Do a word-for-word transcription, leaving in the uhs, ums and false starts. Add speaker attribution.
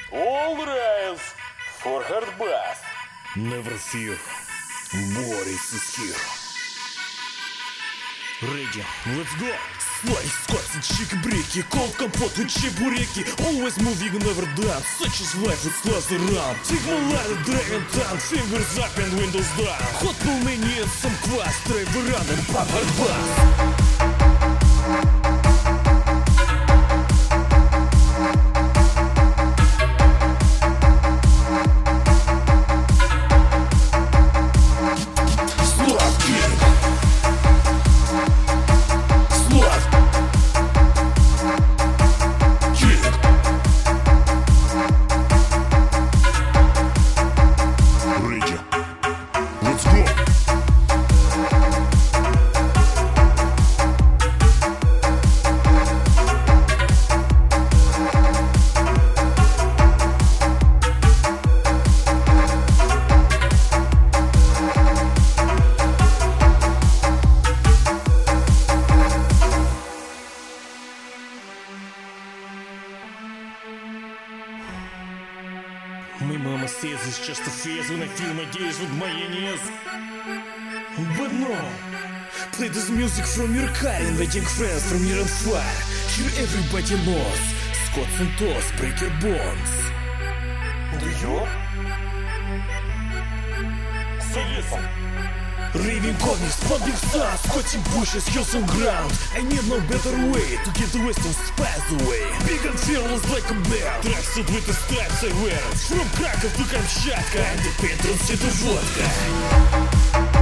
Speaker 1: All rise for hard bass.
Speaker 2: Never fear, Boris is here. Ready, let's go! Slice, squats and chick-breaky, cold compot with чебуреки. Always moving, never done, such is life, it's less around. Sigma ladder, dragon down, fingers up and windows down. Hot pull many and some quads, drive around and pop hard bass. My mama says it's just a phase when I feel my days with my enemies. But no, play this music from your car, inviting friends from your own fire. Here everybody knows, Scots and toes break your bones.
Speaker 1: Do you? So listen.
Speaker 2: Raving comics, pumping stars, squatting bushes, hills on ground. I need no better way to get the western spice away. Big and fearless like a bear, tracksuit with the stripes I wear. From Krakow to Kamchatka, and the patrons to vodka.